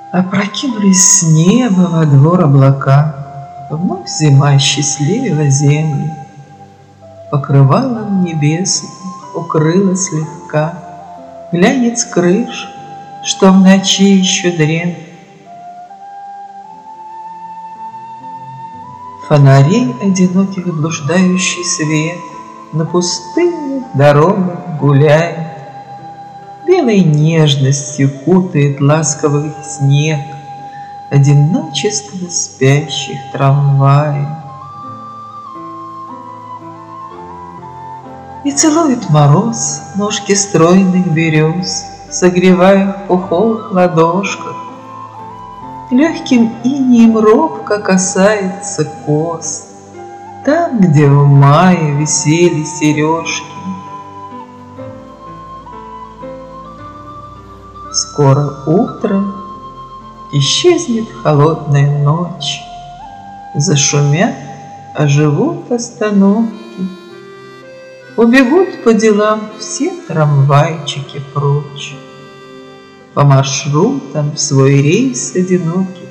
Опрокинулись с неба во двор облака, вновь зима счастливила земли. Покрывалом небесным укрыла слегка глянец крыш, что в ночи еще дремлет. Фонарей одиноких блуждающий свет на пустынных дорогах гуляет, белой нежностью кутает ласковый снег одиночество спящих трамваев. И целует мороз ножки стройных берез, согревая в пуховых ладошках. Легким инеем робко касается кос там, где в мае висели сережки. Скоро утро, исчезнет холодная ночь, зашумят, оживут остановки, убегут по делам все трамвайчики прочь, по маршрутам в свой рейс одинокий.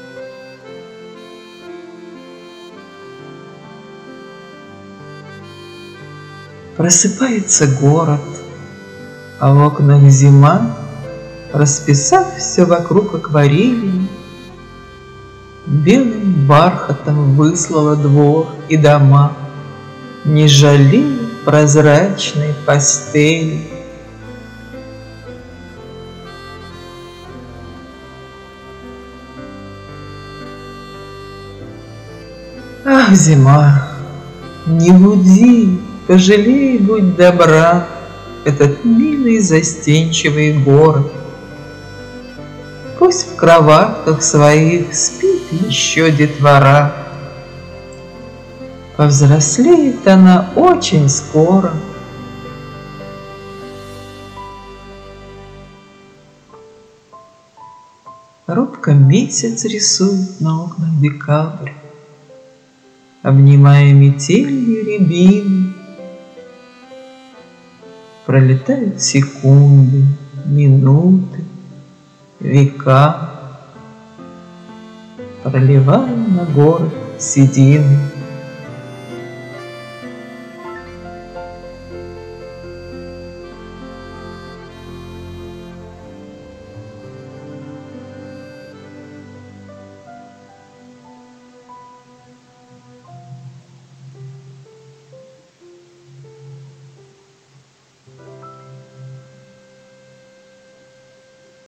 Просыпается город, а в окнах зима, расписав все вокруг акварелью, белым бархатом выслала двор и дома, не жалея прозрачной пастели. Ах, зима, не буди, пожалей, будь добра, этот милый застенчивый город. Пусть в кроватках своих спит еще детвора. Повзрослеет она очень скоро. Робко месяц рисует на окнах декабрь, обнимая метелью рябины. Пролетают секунды, минуты, века, проливая на город седины.